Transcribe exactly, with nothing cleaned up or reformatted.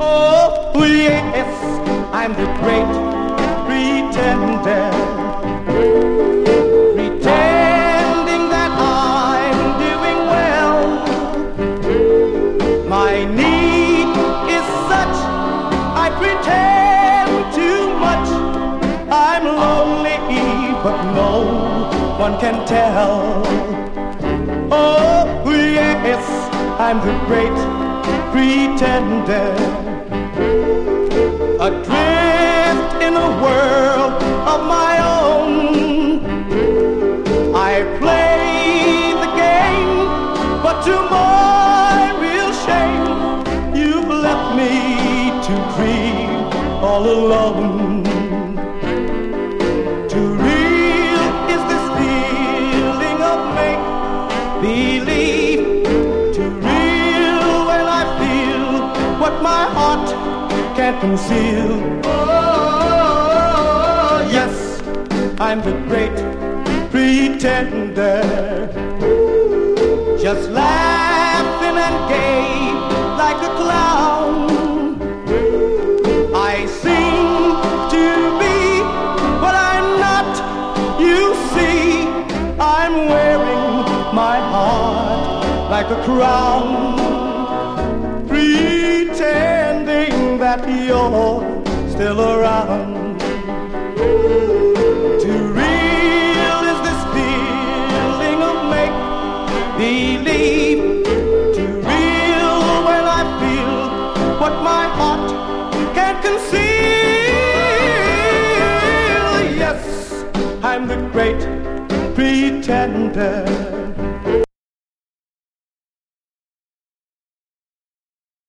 Oh, yes, I'm the great pretender, pretending that I'm doing well. My need is such, I pretend too much. I'm lonely, but no one can tell. Oh, yes, I'm the great pretender, adrift in a world of my own. I play the game, but to my real shame, you've left me to grieve all alone. Too real is this feeling of make-believe, too real when I feel what my heart can't conceal. Oh, yes, I'm the great pretender, just laughing and gay like a clown. I seem to be what I'm not, you see. I'm wearing my heart like a crown, pretending that you're still around. Too real is this feeling of make-believe, too real when I feel what my heart can't conceal. Yes, I'm the great pretender.